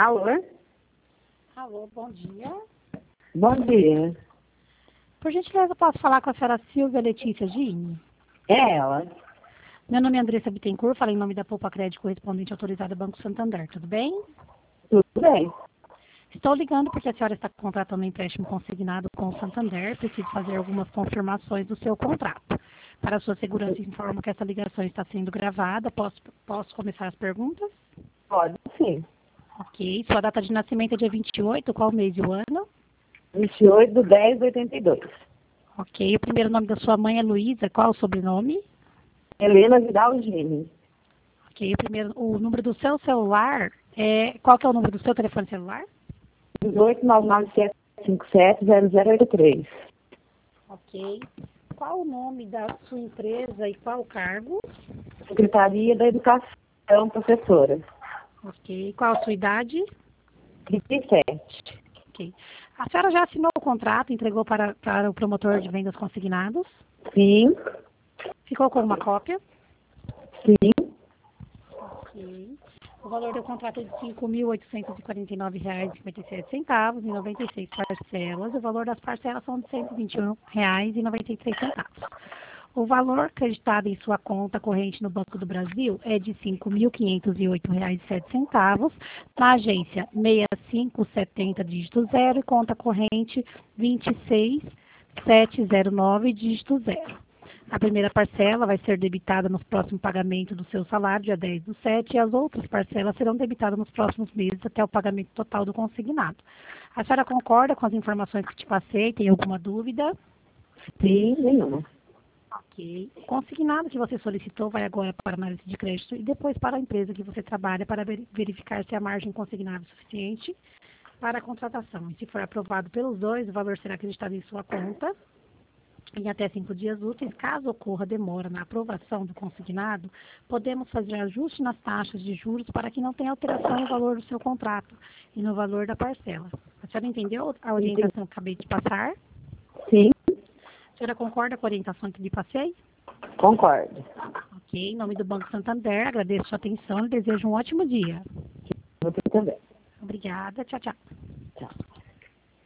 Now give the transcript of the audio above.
Alô? Alô, bom dia. Bom dia. Por gentileza, posso falar com a senhora Silvia Letícia Gini? É ela. Meu nome é Andressa Bittencourt, falo em nome da Poupa Crédito correspondente autorizada Banco Santander, tudo bem? Tudo bem? Estou ligando porque a senhora está contratando um empréstimo consignado com o Santander. Preciso fazer algumas confirmações do seu contrato. Para sua segurança, informo que essa ligação está sendo gravada. Posso começar as perguntas? Pode sim. Ok. Sua data de nascimento é dia 28, qual mês e o ano? 28/10/82. Ok. O primeiro nome da sua mãe é Luísa, qual o sobrenome? Helena Vidal Gini. Ok. O número do seu celular qual que é o número do seu telefone celular? 18997570083. Ok. Qual o nome da sua empresa e qual o cargo? Secretaria da Educação, professora. Ok. Qual a sua idade? 37. Ok. A senhora já assinou o contrato, entregou para o promotor de vendas consignados? Sim. Ficou com uma cópia? Sim. Ok. O valor do contrato é de R$ 5.849,57 em 96 parcelas. O valor das parcelas são de R$ 121,93. O valor acreditado em sua conta corrente no Banco do Brasil é de R$ 5.508,07, na agência 6570, dígito 0, e conta corrente 26709, dígito 0. A primeira parcela vai ser debitada no próximo pagamento do seu salário, dia 10/7, e as outras parcelas serão debitadas nos próximos meses até o pagamento total do consignado. A senhora concorda com as informações que te passei? Tem alguma dúvida? Sim, nenhuma. Ok. O consignado que você solicitou vai agora para a análise de crédito e depois para a empresa que você trabalha para verificar se a margem consignada é suficiente para a contratação. E se for aprovado pelos dois, o valor será acreditado em sua conta em até 5 dias úteis. Caso ocorra demora na aprovação do consignado, podemos fazer ajuste nas taxas de juros para que não tenha alteração no valor do seu contrato e no valor da parcela. A senhora entendeu a orientação que acabei de passar? Sim, A senhora concorda com a orientação que lhe passei? concordo. Ok, em nome do Banco Santander, agradeço a sua atenção e desejo um ótimo dia. Você também. Obrigada, tchau, tchau.